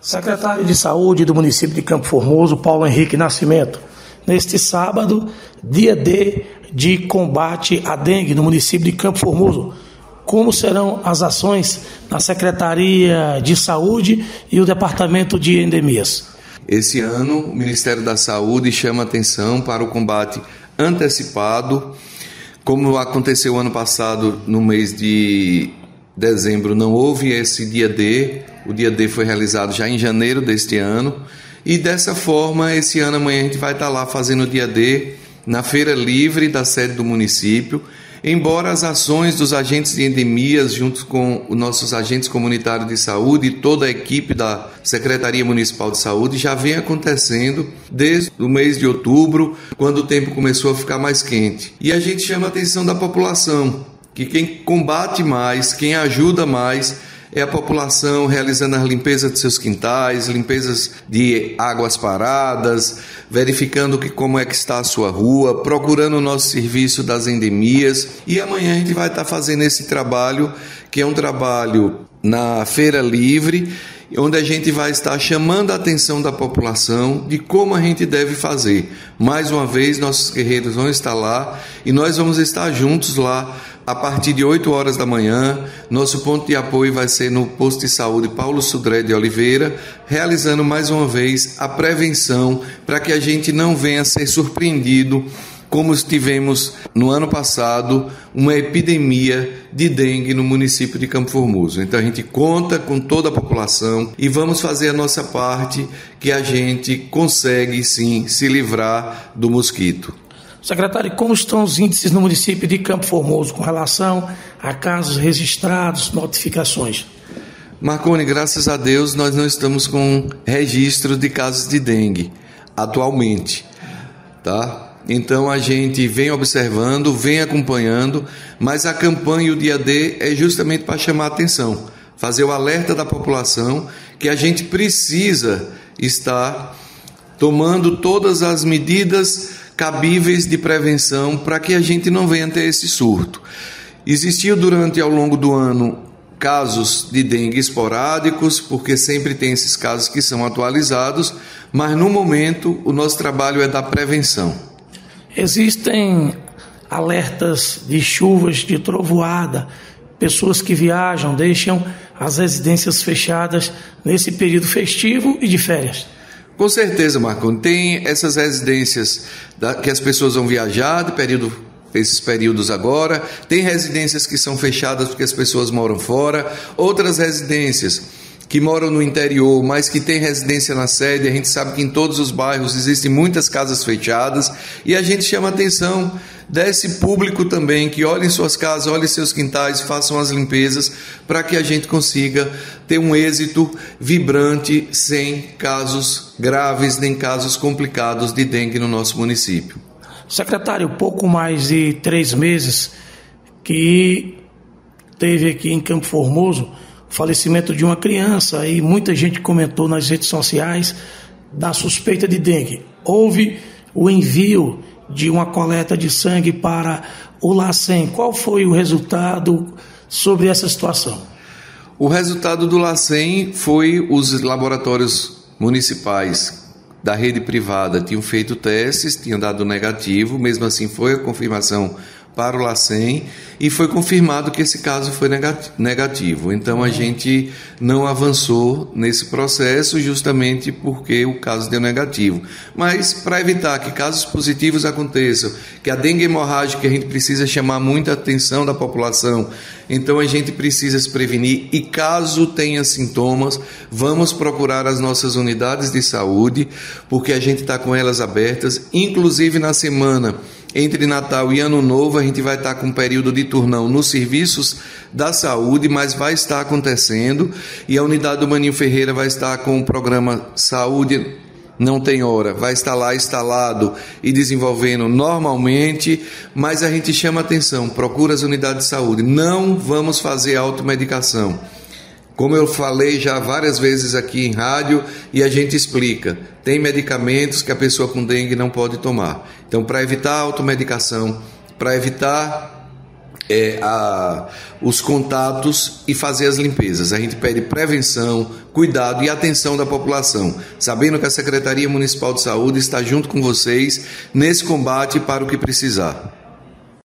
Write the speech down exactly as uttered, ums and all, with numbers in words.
Secretário de Saúde do município de Campo Formoso, Paulo Henrique Nascimento, neste sábado, dia D de combate à dengue no município de Campo Formoso, como serão as ações na Secretaria de Saúde e o Departamento de Endemias? Esse ano, o Ministério da Saúde chama atenção para o combate antecipado. Como aconteceu ano passado, no mês de dezembro, não houve esse dia D. O dia D foi realizado já em janeiro deste ano. E dessa forma, esse ano amanhã a gente vai estar lá fazendo o dia D na Feira Livre da sede do município. Embora as ações dos agentes de endemias, junto com os nossos agentes comunitários de saúde e toda a equipe da Secretaria Municipal de Saúde já vem acontecendo desde o mês de outubro, quando o tempo começou a ficar mais quente. E a gente chama a atenção da população, que quem combate mais, quem ajuda mais, é a população realizando a limpeza de seus quintais, limpezas de águas paradas, verificando que, como é que está a sua rua, procurando o nosso serviço das endemias. E amanhã a gente vai estar fazendo esse trabalho, que é um trabalho na Feira Livre, onde a gente vai estar chamando a atenção da população de como a gente deve fazer. Mais uma vez, nossos guerreiros vão estar lá e nós vamos estar juntos lá a partir de oito horas da manhã. Nosso ponto de apoio vai ser no posto de saúde Paulo Sudré de Oliveira, realizando mais uma vez a prevenção para que a gente não venha a ser surpreendido como tivemos no ano passado uma epidemia de dengue no município de Campo Formoso. Então a gente conta com toda a população e vamos fazer a nossa parte, que a gente consegue sim se livrar do mosquito. Secretário, como estão os índices no município de Campo Formoso com relação a casos registrados, notificações? Marconi, graças a Deus nós não estamos com registro de casos de dengue atualmente, tá? Então a gente vem observando, vem acompanhando, mas a campanha e o dia D é justamente para chamar a atenção, fazer o alerta da população que a gente precisa estar tomando todas as medidas cabíveis de prevenção para que a gente não venha ter esse surto. Existiu durante ao longo do ano casos de dengue esporádicos, porque sempre tem esses casos que são atualizados, mas no momento o nosso trabalho é da prevenção. Existem alertas de chuvas, de trovoada, pessoas que viajam, deixam as residências fechadas nesse período festivo e de férias. Com certeza, Marconi, tem essas residências da, que as pessoas vão viajar, de período, esses períodos agora, tem residências que são fechadas porque as pessoas moram fora, outras residências que moram no interior, mas que tem residência na sede. A gente sabe que em todos os bairros existem muitas casas fechadas e a gente chama a atenção desse público também, que olhem suas casas, olhem seus quintais, façam as limpezas para que a gente consiga ter um êxito vibrante sem casos graves nem casos complicados de dengue no nosso município. Secretário, pouco mais de três meses que teve aqui em Campo Formoso o falecimento de uma criança e muita gente comentou nas redes sociais da suspeita de dengue. Houve o envio de uma coleta de sangue para o LACEN. Qual foi o resultado sobre essa situação? O resultado do LACEN foi os laboratórios municipais da rede privada tinham feito testes, tinham dado negativo, mesmo assim foi a confirmação para o LACEN e foi confirmado que esse caso foi negativo. Então a gente não avançou nesse processo justamente porque o caso deu negativo. Mas para evitar que casos positivos aconteçam, que a dengue hemorrágica a gente precisa chamar muita atenção da população, então a gente precisa se prevenir e caso tenha sintomas, vamos procurar as nossas unidades de saúde, porque a gente está com elas abertas, inclusive na semana entre Natal e Ano Novo, a gente vai estar com um período de turnão nos serviços da saúde, mas vai estar acontecendo e a unidade do Maninho Ferreira vai estar com o programa Saúde Não Tem Hora, vai estar lá instalado e desenvolvendo normalmente, mas a gente chama atenção, procura as unidades de saúde, não vamos fazer automedicação. Como eu falei já várias vezes aqui em rádio e a gente explica, tem medicamentos que a pessoa com dengue não pode tomar. Então, para evitar a automedicação, para evitar é, a, os contatos e fazer as limpezas. A gente pede prevenção, cuidado e atenção da população, sabendo que a Secretaria Municipal de Saúde está junto com vocês nesse combate para o que precisar.